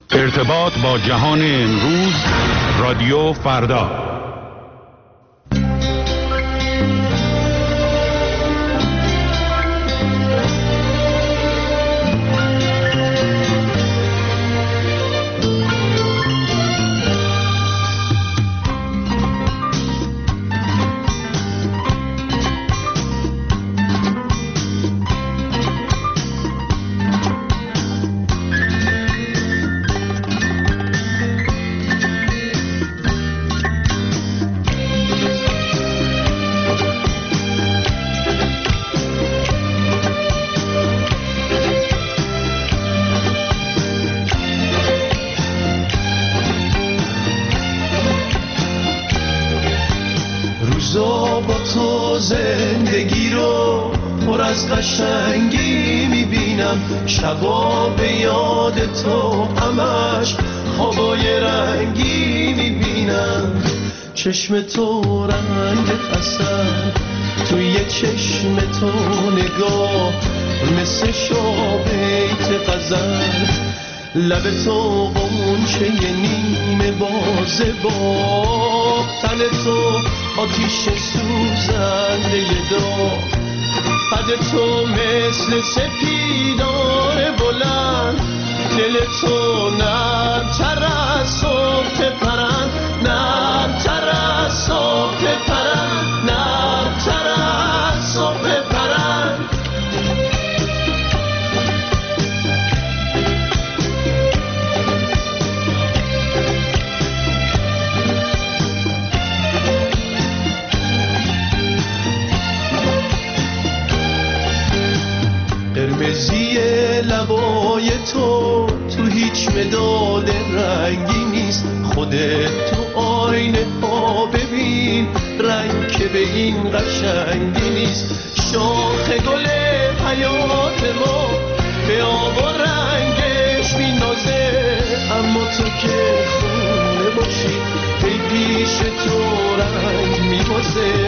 ارتباط با جهان امروز، رادیو فردا. زندگی رو پر از قشنگی میبینم، شبا به یاد تو همش خوابای رنگی میبینم. چشم تو رنگ حسن، توی چشم تو نگاه مثل شابیت غزل، لب تو غنچه نیمه بازه با تن تو آتیش سوزنده داغ، قد تو مثل سپیدار بلند، دل تو نرم‌تر از صبح پرند، نرم‌تر از صبح پرند، نرم‌تر از صبح پرند. قرمزی لبای تو هیچ مداد رنگی نیست، خودت تو آینه ها ببین رنگ که به این قشنگی نیست. شاخ گل حیات ما به آب و رنگش مینازه، اما تو که خونه باشی ای پیش تو رنگ میبازه.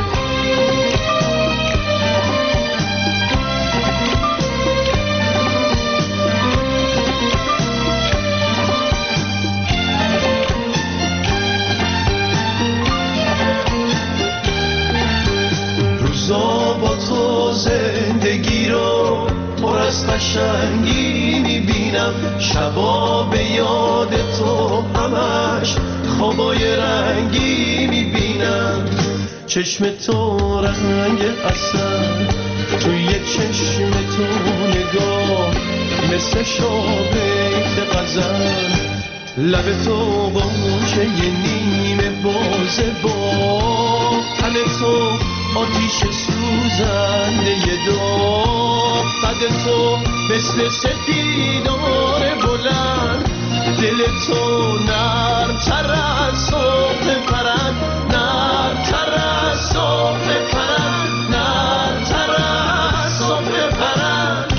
با تو زندگی رو پر از قشنگی میبینم، شبا به یاد تو همش خوابای رنگی میبینم. چشم تو رنگ حسن، توی چشم تو نگاه مثل شابیت غزل، لب تو غنچه نیمه بازه با تن تو آتیش سوزنده داغ، قد تو مثل سپیدار بلند، دل تو نرم‌تر از صبح پرند، نرم‌تر از صبح پرند، نرم‌تر از صبح پرند.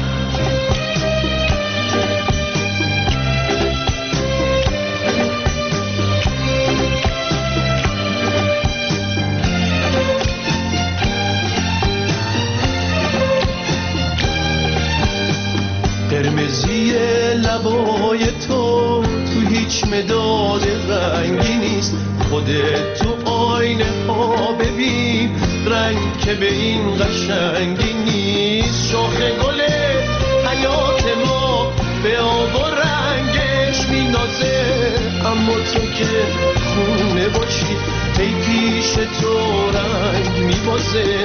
قرمزی لبای تو هیچ مداد رنگی نیست، خودت تو آینه ها ببین رنگ که به این قشنگی نیست. شاخ گل حیات ما به آب و رنگش مینازه، اما تو که خونه باشی ای پیش تو رنگ میبازه.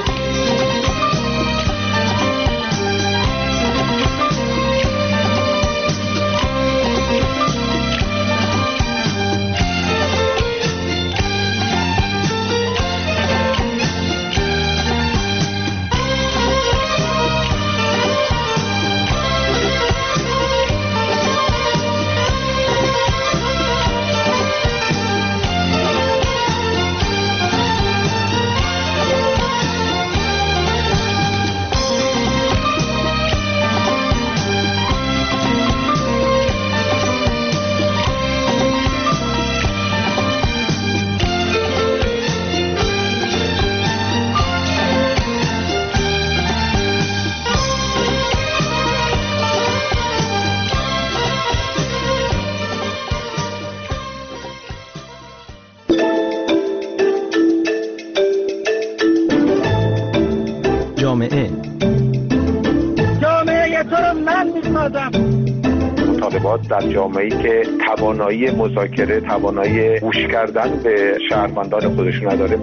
خانواده در جامعه‌ای که توانایی مذاکره، توانایی گوش کردن به شهروندان خودشون نداره.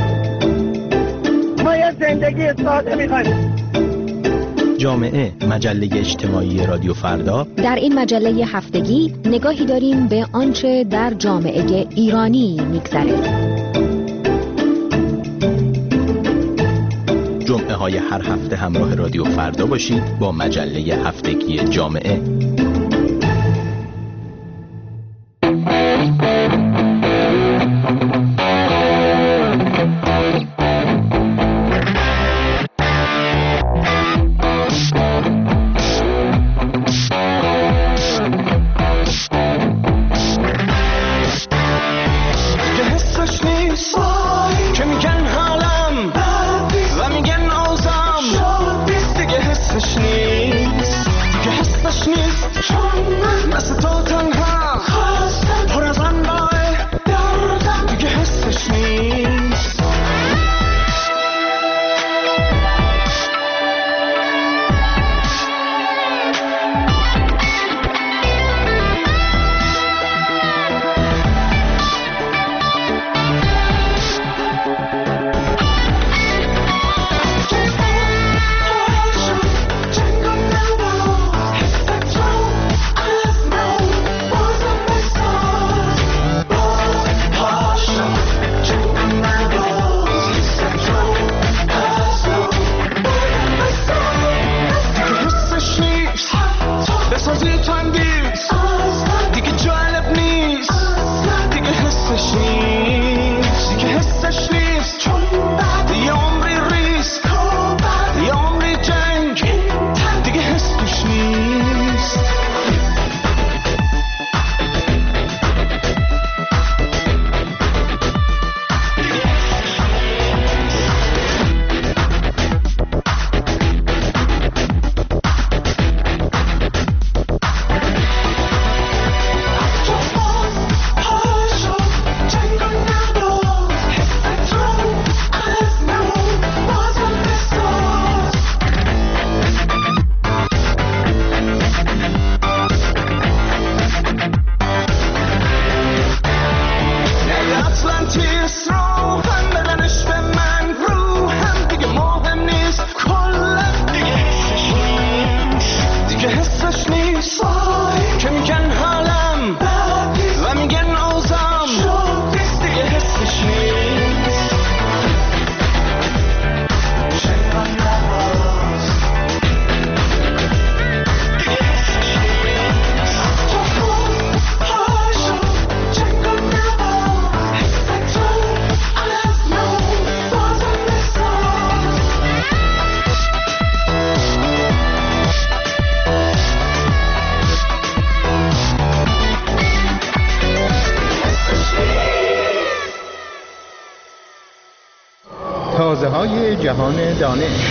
ما یه زندگی ساده می‌خوایم. جامعه، مجله اجتماعی رادیو فردا. در این مجله هفتگی نگاهی داریم به آنچه در جامعه ایرانی می‌گذره. جمعه های هر هفته همراه رادیو فردا باشید با مجله هفتگی جامعه. تازه‌های جهان دانش.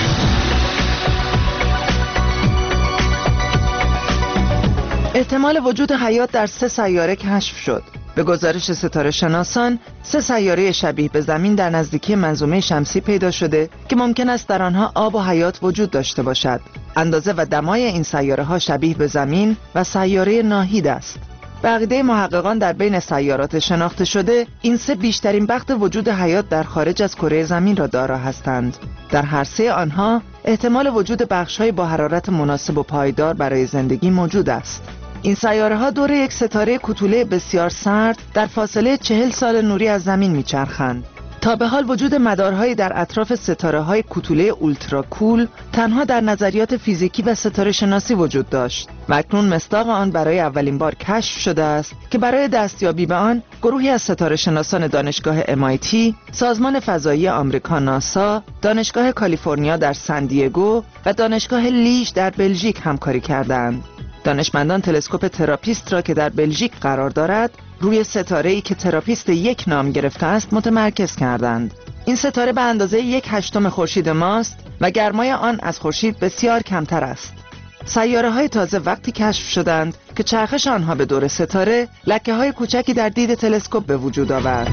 احتمال وجود حیات در 3 سیاره کشف شد. به گزارش ستاره شناسان، 3 سیاره شبیه به زمین در نزدیکی منظومه شمسی پیدا شده که ممکن است در آنها آب و حیات وجود داشته باشد. اندازه و دمای این سیاره ها شبیه به زمین و سیاره ناهید است. به عقیده محققان در بین سیارات شناخته شده، این 3 بیشترین بخت وجود حیات در خارج از کره زمین را دارا هستند. در هر 3 آنها احتمال وجود بخش‌های با حرارت مناسب و پایدار برای زندگی موجود است. این سیاره ها دور یک ستاره کوتوله بسیار سرد در فاصله 40 سال نوری از زمین میچرخند. تا به حال وجود مدارهایی در اطراف ستاره‌های کوتوله اولترا کول تنها در نظریات فیزیکی و ستاره شناسی وجود داشت و اکنون مصداق آن برای اولین بار کشف شده است که برای دستیابی به آن گروهی از ستاره شناسان دانشگاه MIT، سازمان فضایی آمریکا ناسا، دانشگاه کالیفرنیا در سن دیگو و دانشگاه لیژ در بلژیک همکاری کردند. دانشمندان تلسکوپ تراپیست را که در بلژیک قرار دارد روی ستاره‌ای که تراپیست 1 نام گرفته است متمرکز کردند. این ستاره به اندازه 1/8 خورشید ماست و گرمای آن از خورشید بسیار کمتر است. سیاره‌های تازه وقتی کشف شدند که چرخش آنها به دور ستاره لکه‌های کوچکی در دید تلسکوپ به وجود آورد.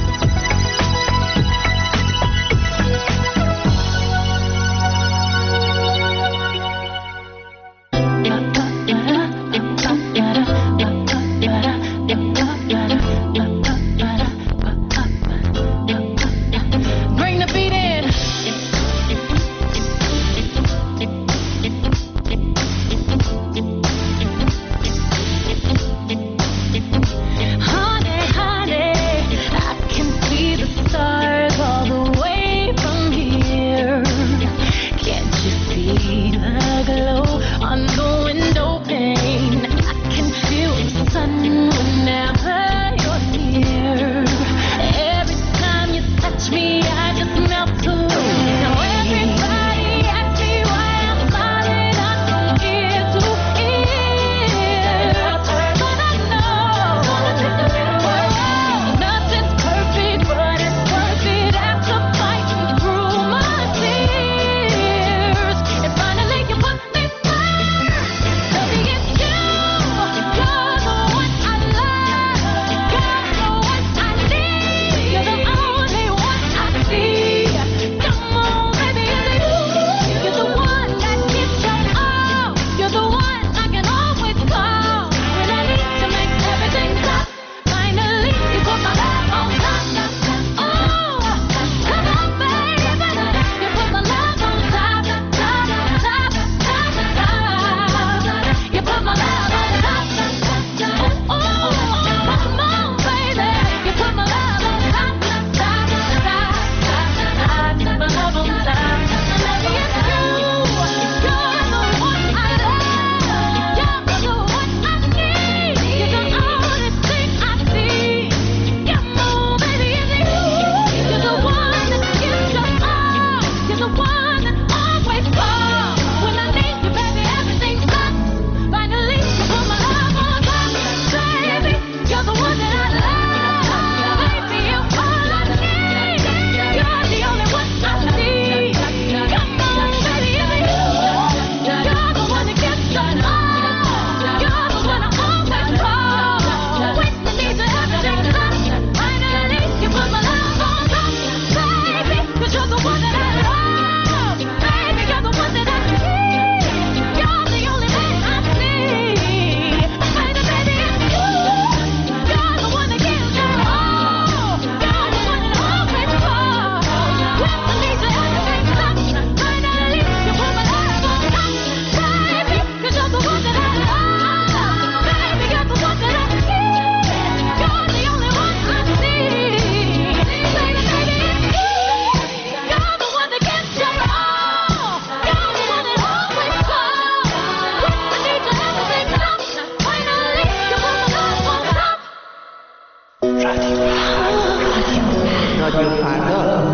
رادیو فردا.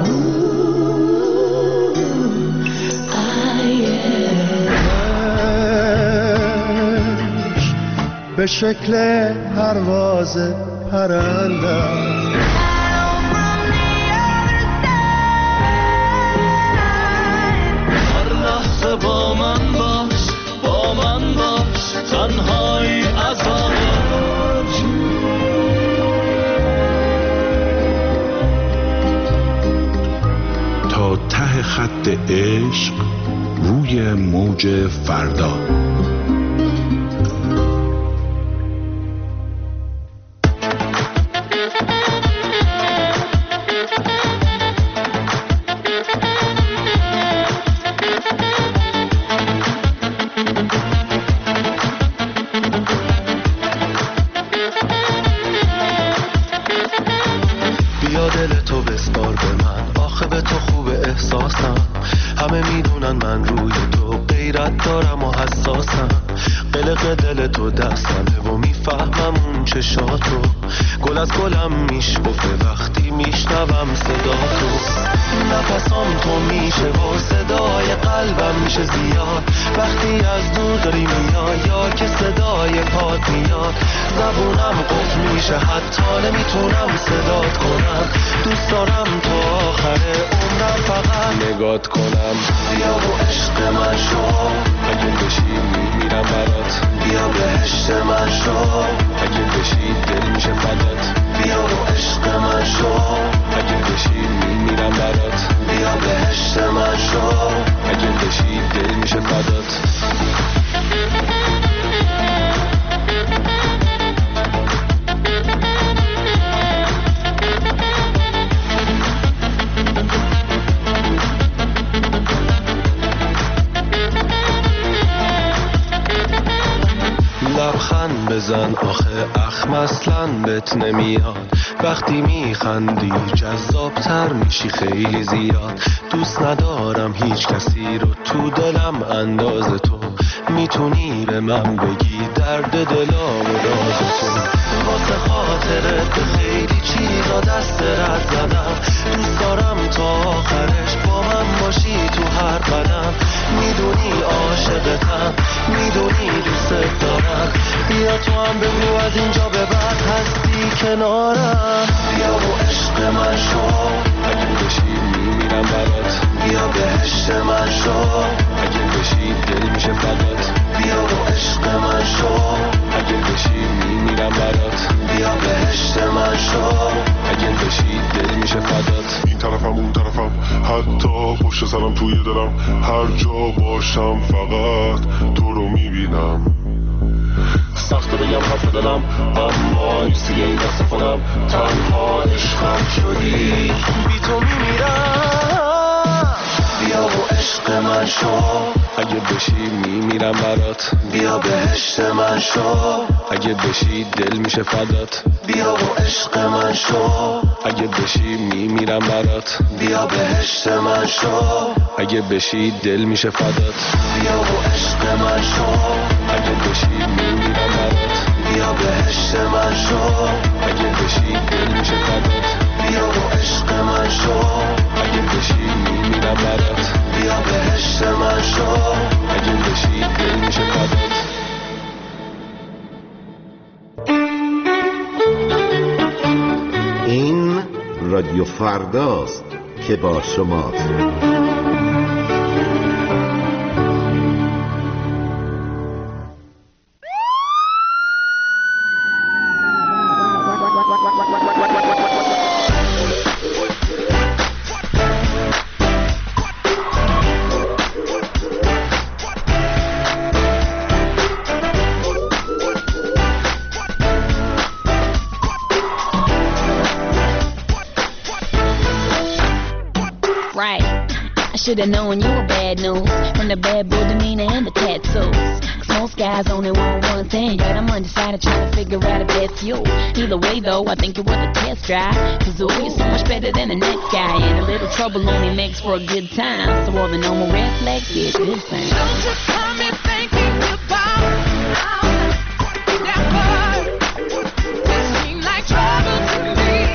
به شکل پرواز پرنده هر لحظه با من باش تنهایی از تا ته خط عشق روی موج فردا. بزن آخه اخم اصلاً بهت نمیاد وقتی میخندی جذابتر میشی خیلی زیاد دوست ندارم هیچ کسی رو تو دلم انداز تو میتونی به من بگی درد دلام و راز تو واسه خاطرت به خیلی چیزا دست رد زدم دوست دارم تا آخرش با من باشی تو هر قدم میدونی عاشقتم میدونی دوست دارم بیا تو هم بگو از اینجا به بعد هستی کنارم بیا و عشق من شو اگه بشی میمیرم برات بیا بهشت من شو اگه بشی دل میشه فدات بیا و عشق من شو اگه بشی میمیرم برات بیا بهشت من شو اگه بشی دل میشه فدات این طرفم اون طرفم حتی پشت سرم توی دلم هر جا باشم فقط تو رو میبینم سخته بگم حرف دلم اما نیستی این دست خودم تنها عشقم شدی بی تو میمیرم بیا و عشق من شو اگه بشی میمیرم برات بیا بهشت من شو اگه بشی دل میشه فدات بیا و عشق من شو اگه بشی میمیرم برات بیا بهشت من شو اگه بشی دل میشه فدات بیا و عشق من شو اگه بشی میمیرم برات بیا بهشت من شو اگه بشی دل میشه فدات بیا و عشق من شو اگه بشی میمیرم برات بیا بهشت من شو اگه بشی دل میشه فدات این رادیو فرداست که با شماست. Should've known you were bad news from the bad boy demeanor and the tattoos. Cause most guys only want one thing, but I'm undecided trying to figure out if that's you. Either way though, I think you're worth a test drive. Cause ooh, you're so much better than the next guy, and a little trouble only makes for a good time. So all the normal red flags get good things. Don't you come me thinking about never. This seems like trouble to me.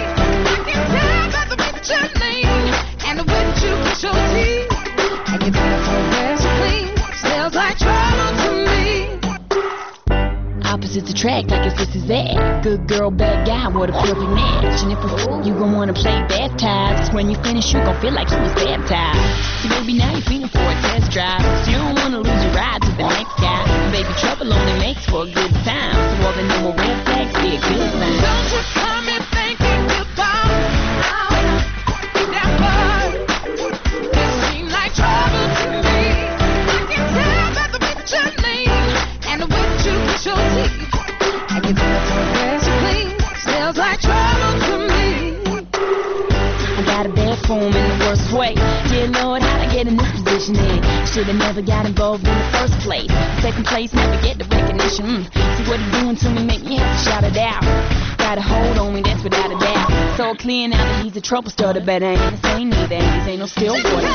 track like it's this is that. Good girl, bad guy, what a perfect match. And if it's you gon' wanna play baptized, 'cause when you finish you gon' feel like you was baptized. See baby, now you're feeling for a test drive, 'cause you don't wanna lose your ride to the next guy. And baby, trouble only makes for a good time, so all the normal red flags be a good sign. Don't you come in thinking about that word. It seems like trouble to me. I can tell that the picture name and the way that you put your teeth. I can tell the dress you clean smells like trouble to me. I got a bad form in the worst way. Dear Lord, how'd I get in this position then? Should've never got involved in the first place. Second place, never get the recognition. See what he's doing to me, make me have to shout it out. Got a hold on me, that's without a doubt. So clear now that he's a trouble starter, but I ain't the same neither. This ain't no still water.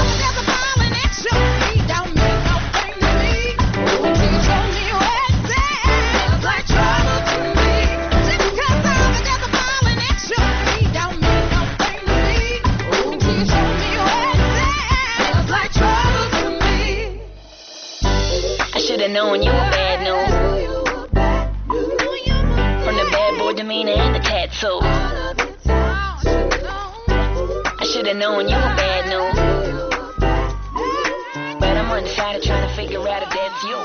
Should've known you were bad news. From the bad boy demeanor and the tattoos. I should've known you were bad news. But I'm undecided trying to figure out if that's you.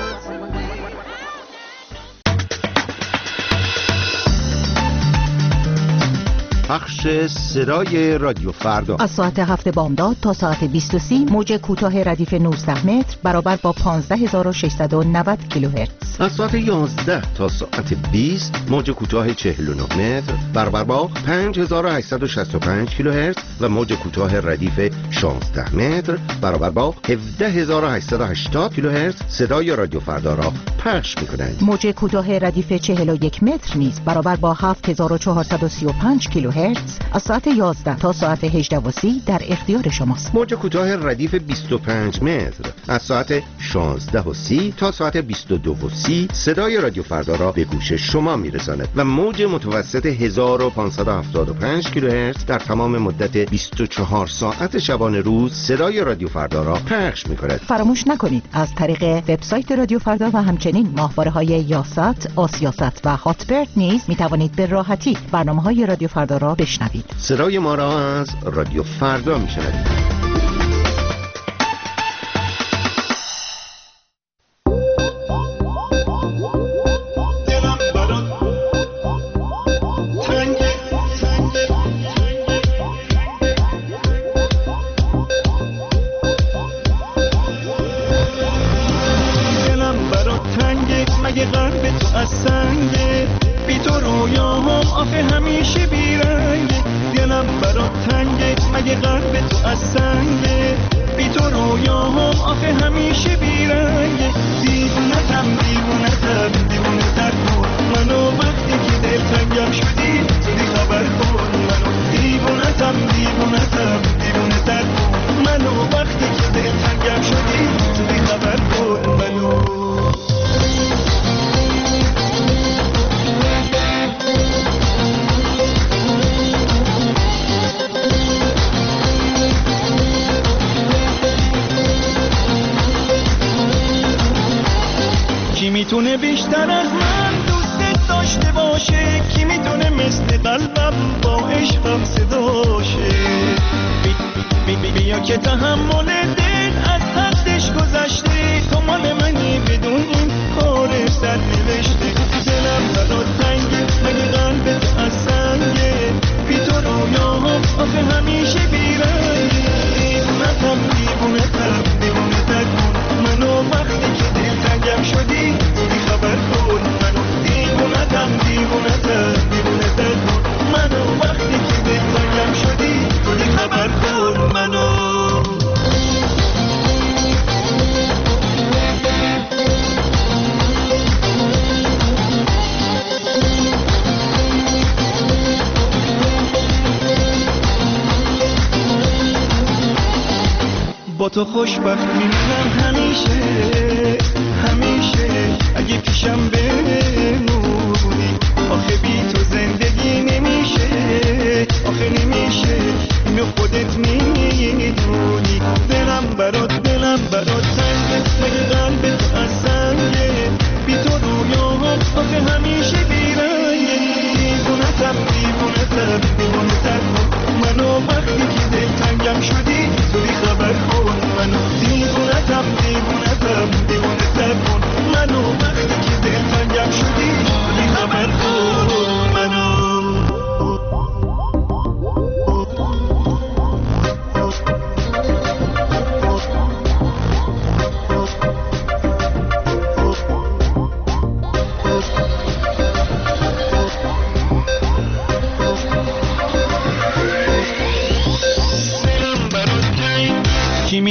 پخش صدای رادیو فردا از ساعت 7 بامداد تا ساعت 20:30 موج کوتاه ردیف 19 متر برابر با 15690 کیلوهرتز. از ساعت 11 تا ساعت 20 موج کوتاه 49 متر برابر با 5865 کیلوهرتز و موج کوتاه ردیف 16 متر برابر با 17880 کیلوهرتز صدای رادیو فردا را پخش می‌کنند. موج کوتاه ردیف 41 متر نیز برابر با 7435 کیلوهرتز از ساعت 11 تا ساعت 18:30 در اختیار شماست. موج کوتاه ردیف 25 متر از ساعت 16:30 تا ساعت 22:30 صدای رادیو فردا را به گوش شما میرساند و موج متوسط 1575 کیلوهرتز در تمام مدت 24 ساعت شبانه روز صدای رادیو فردا را پخش می‌کند. فراموش نکنید از طریق وبسایت رادیو فردا و همچنین ماهواره‌های یاست، آسیاست و هاتبرد نیز می‌توانید به راحتی برنامه‌های رادیو فردا را بشنوید. صدای ما را از رادیو فردا میشنوید. میتونه بیشتر از من دوست داشته باشه؟ کی میتونه مثل قلبم با عشقم صداشه؟ بیا که تحمل دل از حدش گذشته، تو مال منی بدون این کار سر نوشته. دلم برات تنگه مگه قلبت از سنگه، بی تو رویاهم آخه همیشه بیرنگه. دیوونتم دیوونتم دیوونتت کن منو، وقتی که دلتنگم شدی بی خبر کن منو. دیوونتم دیوونتم دیوونتت کن منو، وقتی که دلتنگم شدی بی خبر کن منو. با تو خوشبخت میمونم همیشه همیشه، اگه پیشم بمونی. آخه بی تو زندگی نمیشه، آخه نمیشه، اینو خودت میدونی. دلم برات تنگه مگه قلبت از سنگه، بی تو رویاها آخه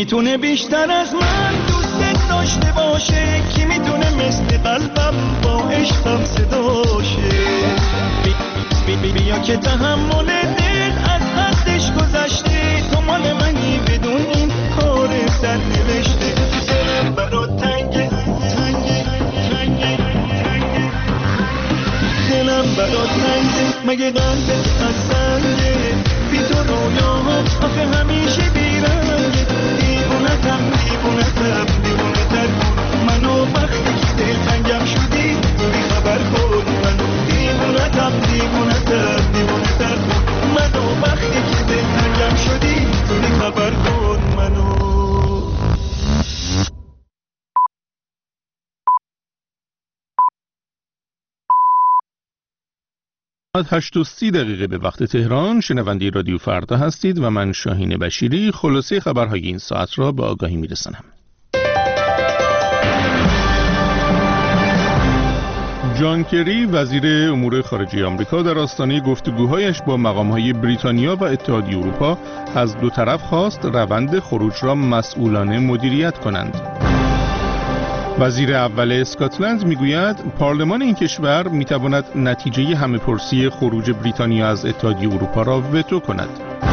میتونه بیشتر از من دوست داشته باشه؟ کی میتونه مثل قلبم با عشقم صداشه؟ بیا که تحمل دل از حدش گذشته، تو مال منی بدون این کار سر نوشته. دلم برات تنگه دلم برات تنگه، مگه قلبت از سنگه؟ بی تو رویاها آخه همیشه بیرنگه. دیوونتم دیوونتر کن منو، وقتی که دلتنگم شدی بیخبر کن منو. دیوونتر کن منو، وقتی که دلتنگم شدی بیخبر کن منو. ساعت 8:30 به وقت تهران. شنونده رادیو فردا هستید و من شاهین بشیری خلاصه خبرهای این ساعت را به آگاهی میرسانم. جان کری وزیر امور خارجه آمریکا در آستانه گفتگوهایش با مقام‌های بریتانیا و اتحادیه اروپا از دو طرف خواست روند خروج را مسئولانه مدیریت کنند. وزیر اول اسکاتلند میگوید پارلمان این کشور میتواند نتیجه همه‌پرسی خروج بریتانیا از اتحادیه اروپا را وتو کند.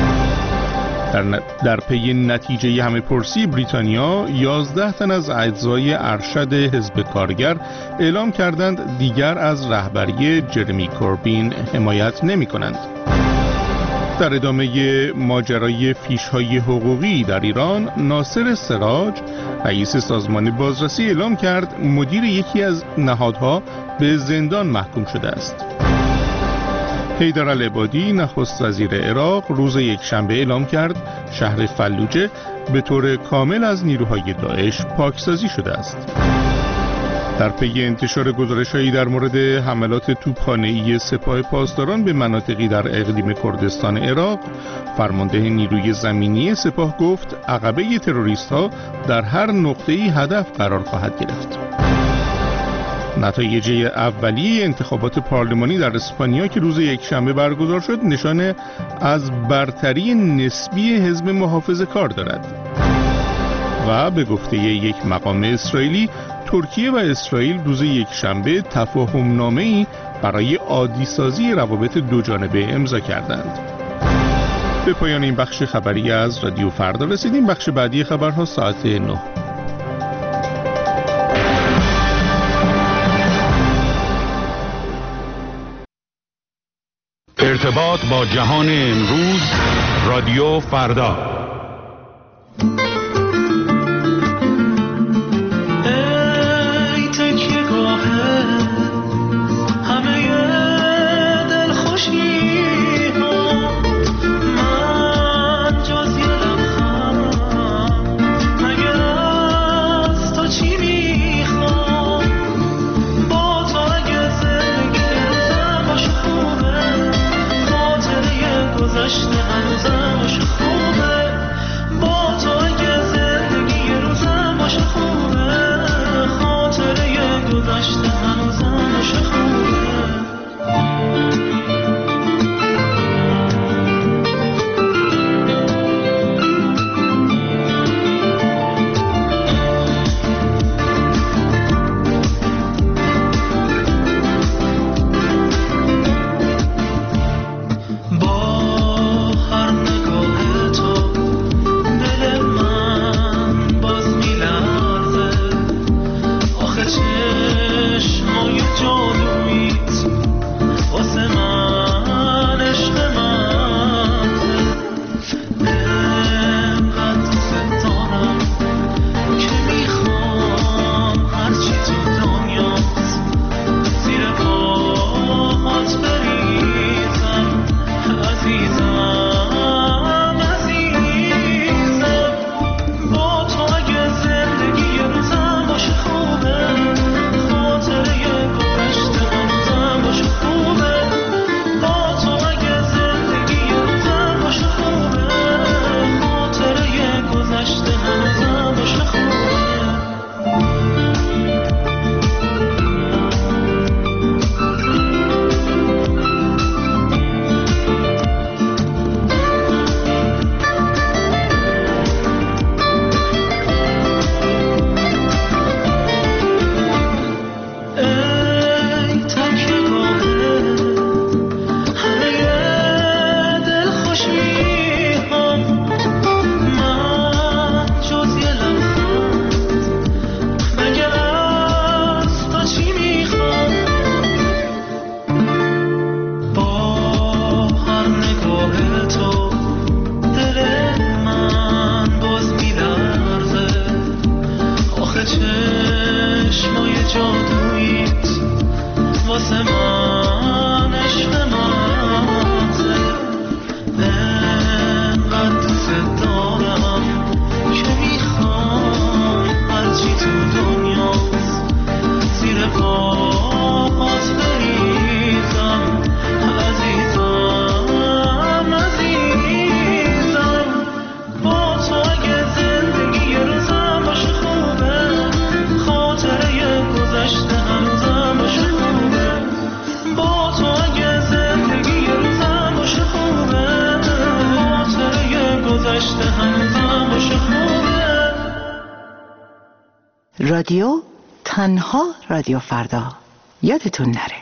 در پی نتیجه همه‌پرسی بریتانیا 11 تن از اعضای ارشد حزب کارگر اعلام کردند دیگر از رهبری جرمی کوربین حمایت نمی‌کنند. در ادامه ماجرای فیش‌های حقوقی در ایران، ناصر سراج رئیس سازمان بازرسی اعلام کرد مدیر یکی از نهادها به زندان محکوم شده است. حیدر العبادی نخست وزیر عراق روز یکشنبه اعلام کرد شهر فلوجه به طور کامل از نیروهای داعش پاکسازی شده است. در پی انتشار گزارش‌هایی در مورد حملات توپخانه‌ای سپاه پاسداران به مناطقی در اقلیم کردستان عراق، فرمانده نیروی زمینی سپاه گفت عقبه تروریست‌ها در هر نقطه‌ای هدف قرار خواهد گرفت. نتایج اولیه انتخابات پارلمانی در اسپانیا که روز یکشنبه برگزار شد نشانه از برتری نسبی حزب محافظه‌کار دارد و به گفته یک مقام اسرائیلی ترکیه و اسرائیل روز یکشنبه تفاهم‌نامه‌ای برای عادی‌سازی روابط دوجانبه امضا کردند. به پایان این بخش خبری از رادیو فردا رسیدیم. بخش بعدی خبرها ساعت 9. ارتباط با جهان امروز، رادیو فردا. گذشته هم تماشا خوبه. رادیو تنها رادیو فردا، یادتون نره.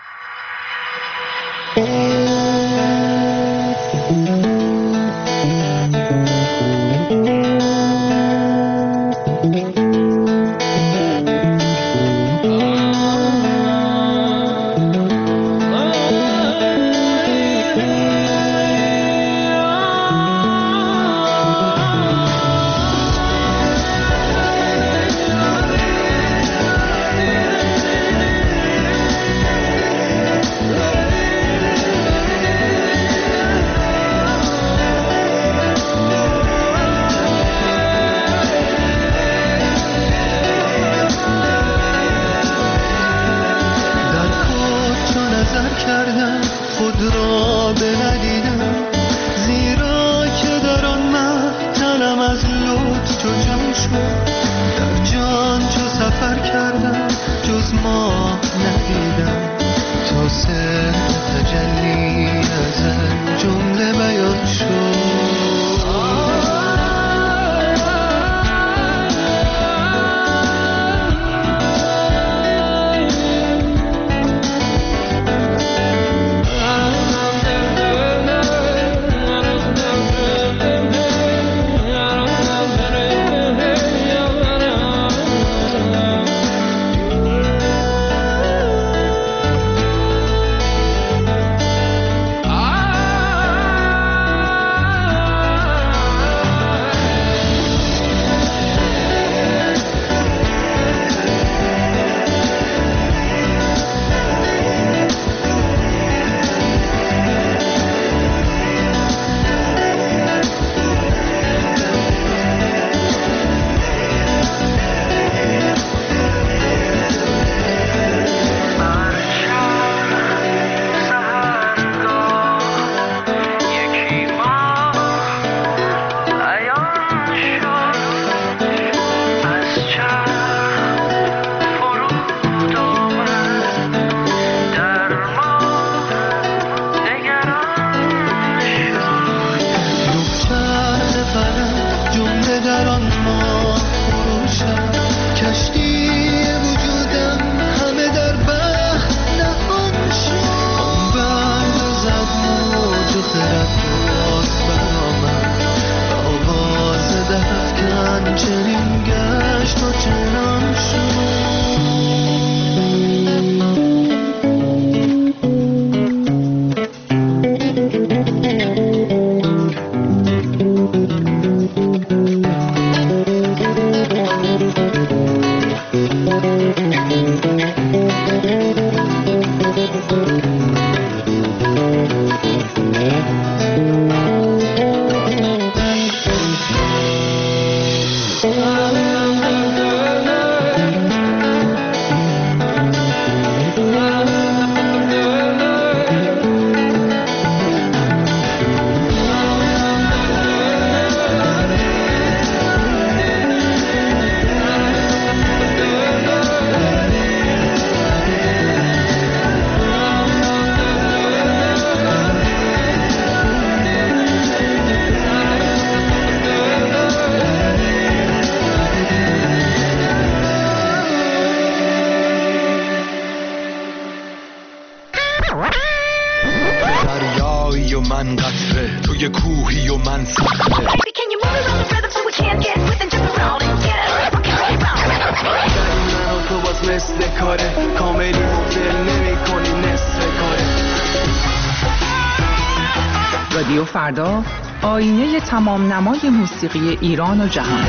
رادیو فردا، آینه تمام نمای موسیقی ایران و جهان.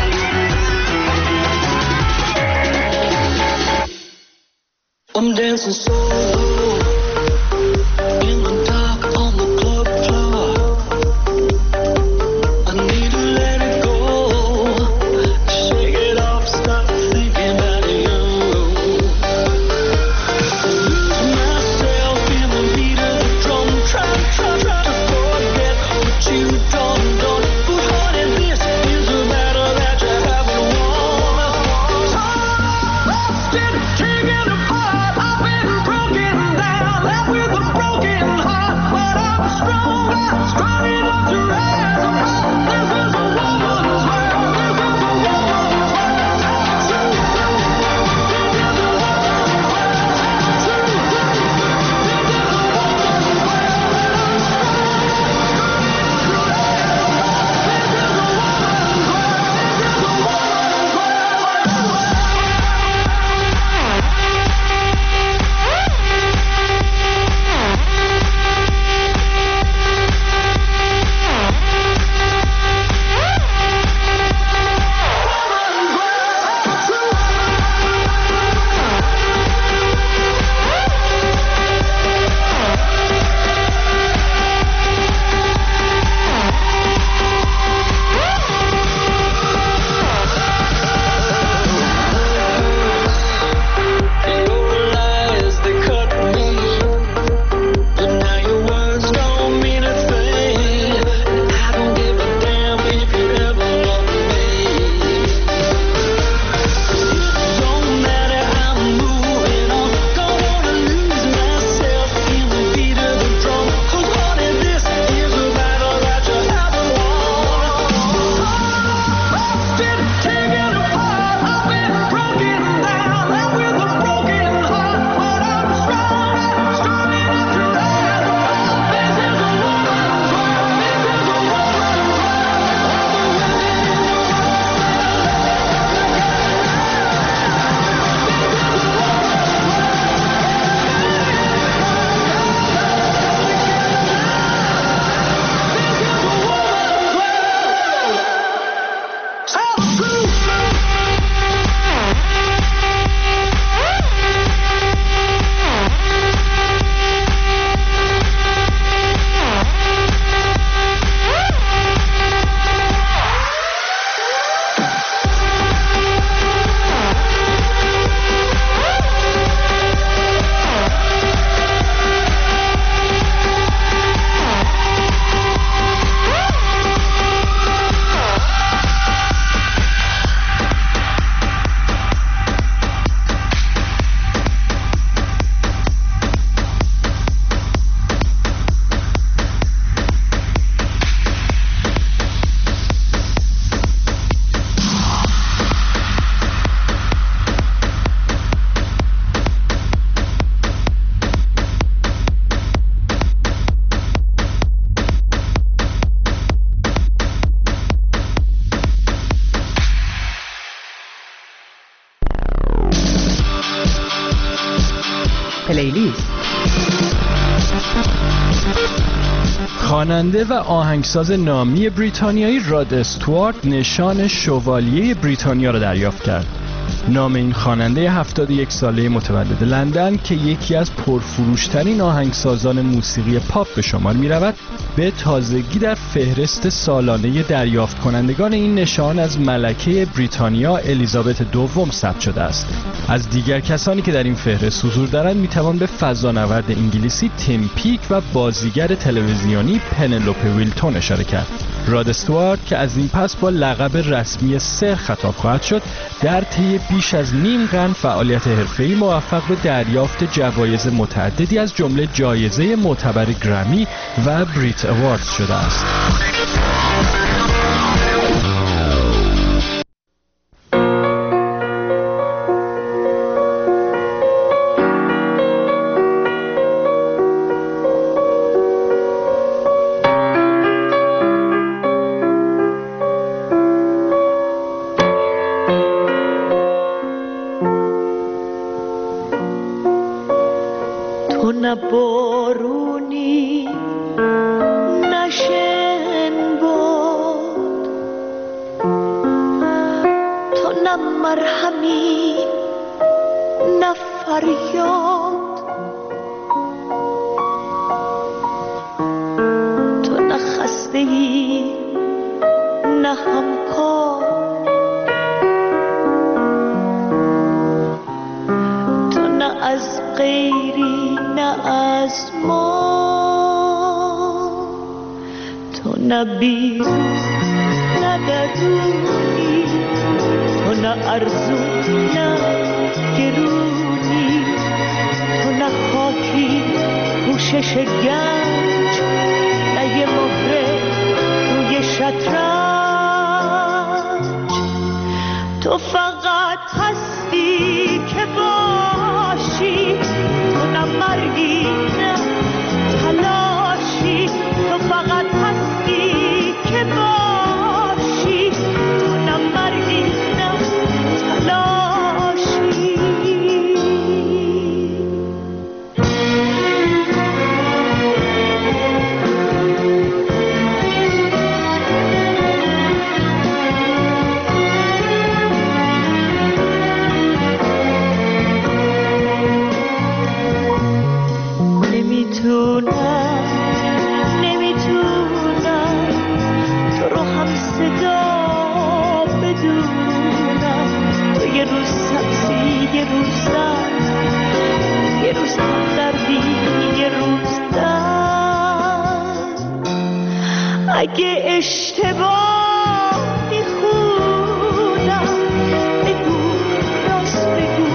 I'm dancing solo in the dark on the club floor. I need to let it go, shake it off, stop thinking about you. Lose myself in the beat of the drum, try to forget what you done. But honey, this is a battle that you haven't won. Still taking apart. I've been broken down. خواننده و آهنگساز نامی بریتانیایی راد استوارت نشان شوالیه بریتانیا را دریافت کرد. نام این خواننده 71 ساله متولد لندن که یکی از پرفروشترین آهنگسازان موسیقی پاپ به شمار می رود، به تازگی در فهرست سالانه دریافت کنندگان این نشان از ملکه بریتانیا الیزابت دوم ثبت شده است. از دیگر کسانی که در این فهرست حضور دارند می توان به فضانورد انگلیسی تیم پیک و بازیگر تلویزیونی پنلوپه ویلتون اشاره کرد. راد استوارت که از این پس با لقب رسمی سر خطاب خواهد شد، در طی بیش از نیم قرن فعالیت حرفه‌ای موفق به دریافت جوایز متعددی از جمله جایزه معتبر گرمی و بریت اواردز شده است. نه بارونی نشن باد، تو نه مرهمی نه فریاد، تو نه خسته‌ای نه همکار، تو نه از غیری نه از ما، تو نه بیرون نه درونی، تو نه ارزون نه گرونی، تو نه خاکی پوشش گنج نه یه مهره روی شطرنج، تو فقط هستی که باشی، تو نه مرگی نه تلاشی، تو فقط هستی که باشی، تو نه مرگی نه تلاشی. نمیتونم تو رو هم صدا بدونم، تو یه روز سبزی یه روز زن، یه روز دردی یه روز درد، اگه اشتباه میخونم بگو راست بگو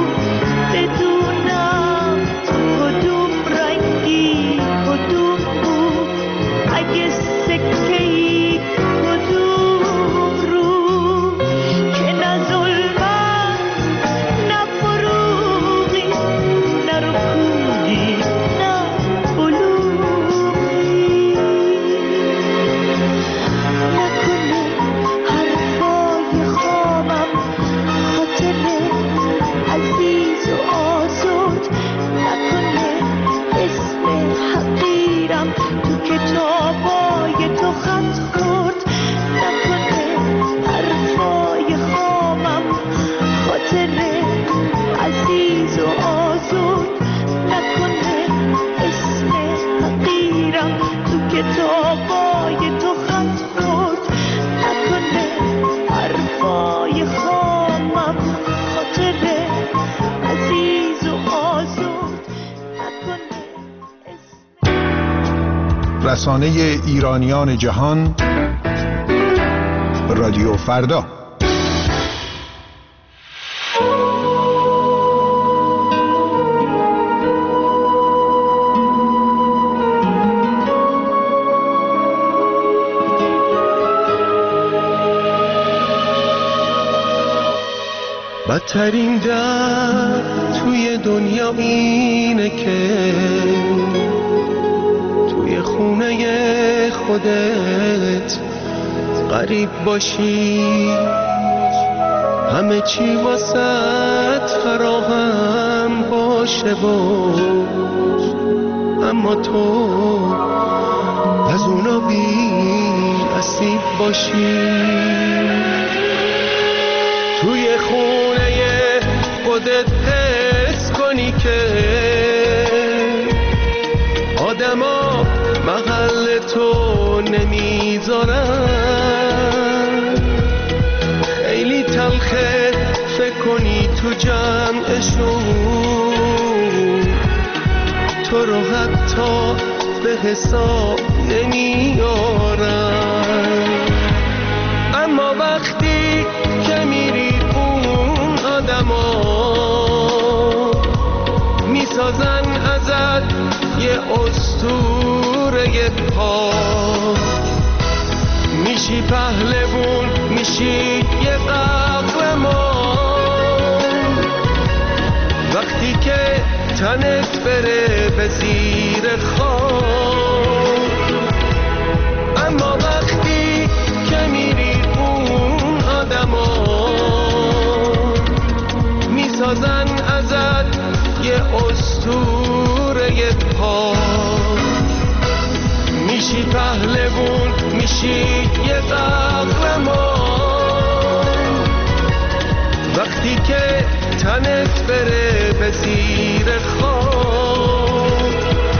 بدونم کدوم رنگی کدوم بود، اگه سکه‌ای کدوم رو، که نه ظلمت نه فروغی نه رکودی نه بلوغی، نکنه حرفای خوابم خاطر عزیز و آزاد، نکنه اسم حقیرم تو کتابای تو خط خورد، نکنه حرفای خوابم خاطر عزیز و آزاد، نکنه اسم حقیرم تو کتابای تو خط خورد، نکنه حرفای خوابم خاطر عزیز و آزاد، نکنه رسانه ایرانیان جهان رادیو فردا. بدترین درد توی دنیا اینه که توی خونه خودت غریب باشی، همه چی واسط فراهم باشه و اما تو از اونا بی نصیب باشی. توی خونه خودت حس کنی که آدما محل تو نمیذارن. خیلی تلخه فکر کنی تو جمعشون تو رو حتی به حساب نمیارن. اما وقتی که میری اون آدما میسازن ازت یه اسطوره پاک. میشی پهلوون، میشی یه قهرمان. وقتی که تنت بره به زیر خاک. اما وقتی که میری اون آدما میسازن ازت یه اسطوره پاک. میشی پهلوون، میشی یه قهرمان. وقتی که تنت بره به زیر خاک.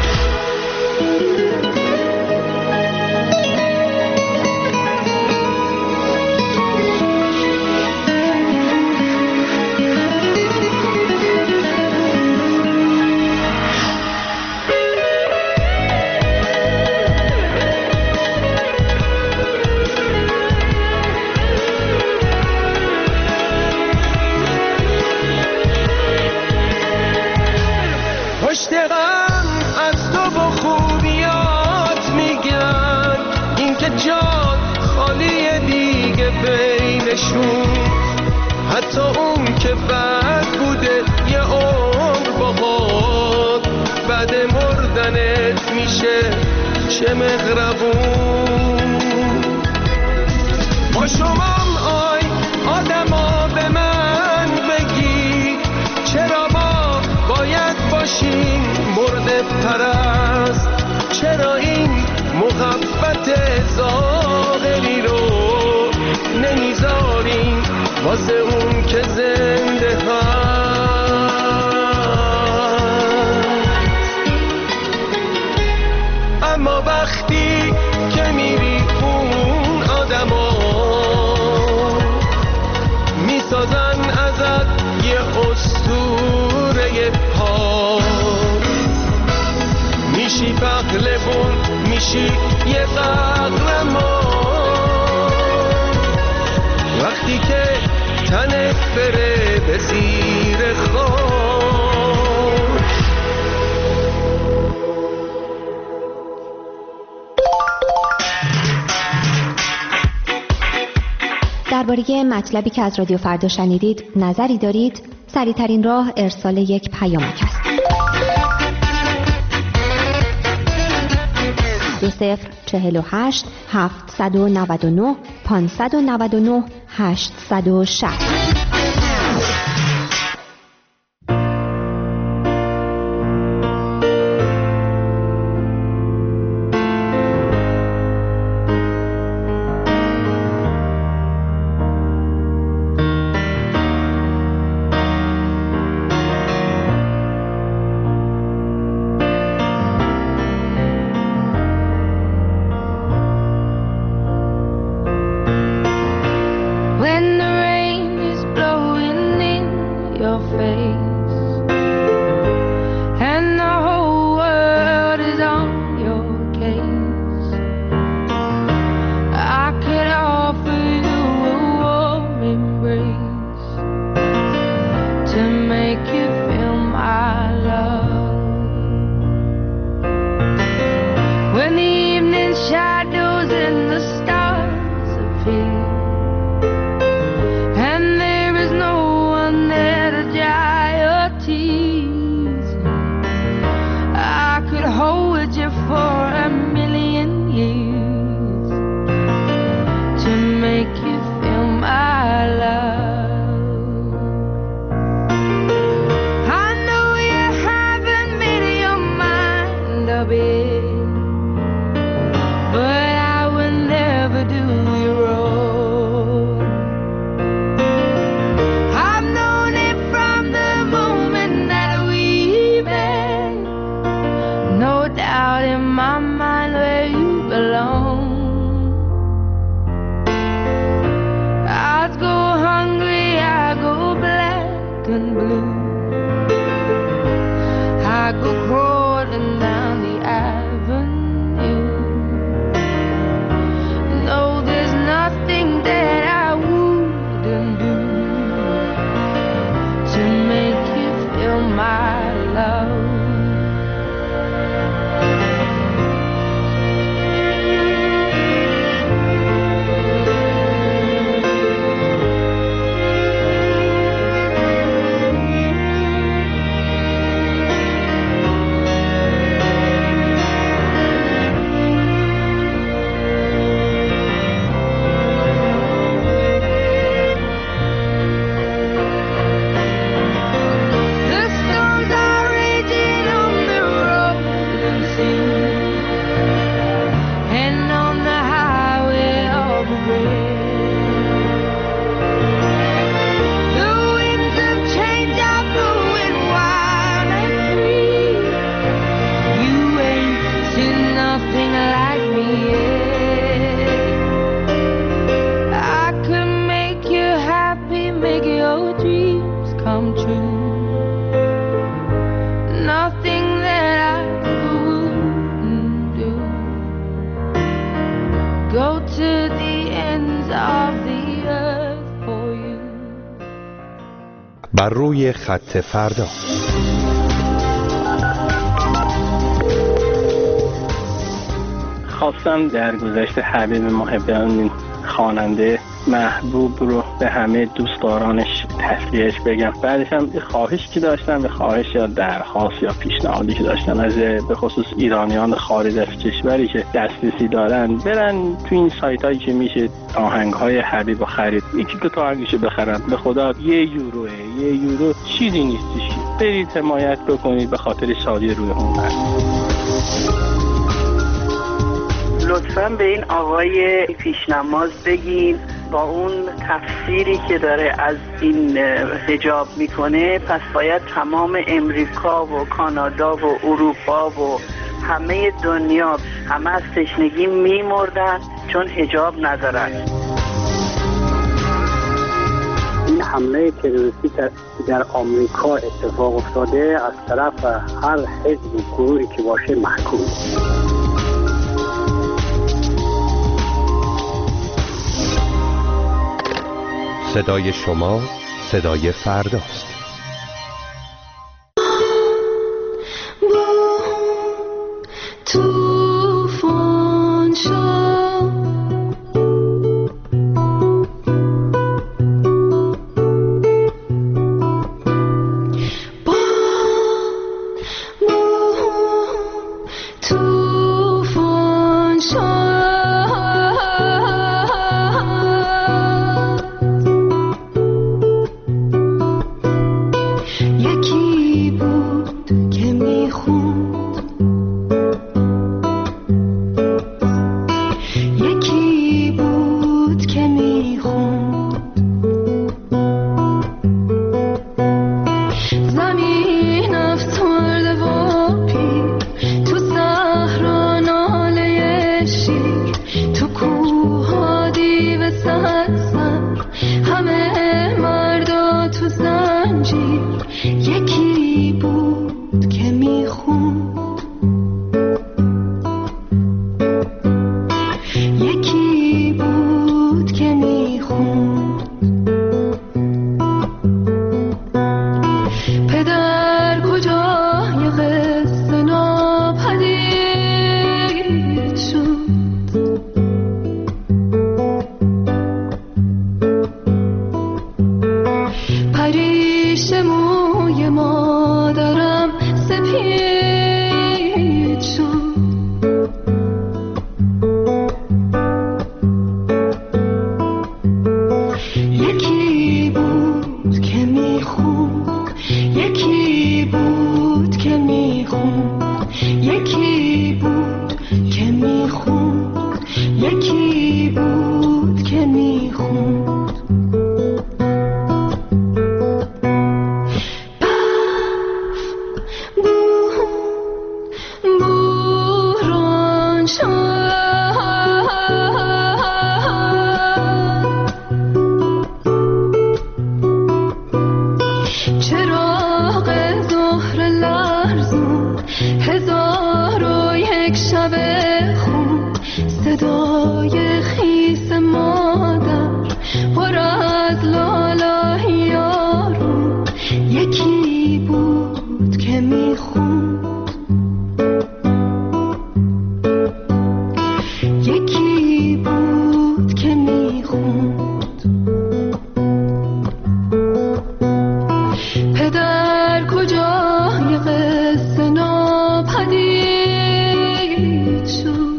پشتم از تو با خوبیات میگن اینکه جات خالی دیگه بینشون. حتی اون که بد بوده یه عمر باهات بعد مردنت میشه چه مغربون. با شمام آی آدما به من بگی چرا ما باید باشیم مرده پرست. چرا این محبت ظاهری رو نمیذاریم واسه اون که زنده هست. اما وقتی که میری اون آدما میسازن ازت یه اسطوره پاک. میشی پهلوون، میشی یه قهرمان. وقتی که تنت بره به زیر خاک. درباره مطلبی که از رادیو فردا شنیدید نظری دارید؟ سریع‌ترین راه ارسال یک پیامک است. 2048 799 599 860. When the rain is my mind where you belong. I go hungry, I go black and blue. I go crawling down the avenue. No, there's nothing that I wouldn't do to make you feel my love. بر روی خط فردا. خواستم در گذشته حبیب محبیان خواننده محبوب رو به همه دوستدارانش تسلیهش بگم. بعدش هم خواهش که داشتم، به خواهش یا درخواست یا پیشنهادی که داشتم از به خصوص ایرانیان خارج از کشوری که دسترسی دارن برن تو این سایت هایی که میشه آهنگ‌های حبیب رو خرید، یکی دو تا آهنگشو بخرن. به خدا €1 یورو چیزی نیستش. برید حمایت بکنید به خاطر شادی روح هنر. لطفاً به این آقای پیشنماز بگین با اون تفسیری که داره از این حجاب میکنه پس باید تمام امریکا و کانادا و اروپا و همه دنیا همه از تشنگی میمردن چون حجاب ندارن. این حمله تروریستی در آمریکا اتفاق افتاده از طرف هر حزب و گروهی که باشه محکوم. صدای شما صدای فرداست. جان شد. چراغ ظهر لرزون، هزار و یک شب خون، صدای خیس مادر پر از لاله یارو. یکی بود که میخوند، یکی بود که میخوند. پدر کجای قصه ناپدید شد.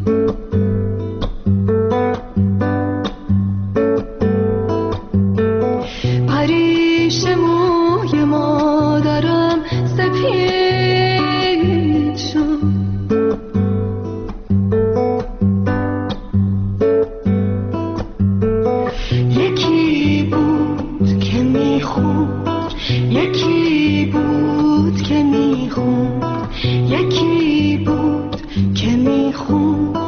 پریش موی مادرم سپید شد. یکی بود که میخوند، یکی بود که میخوند، یکی بود که میخوند.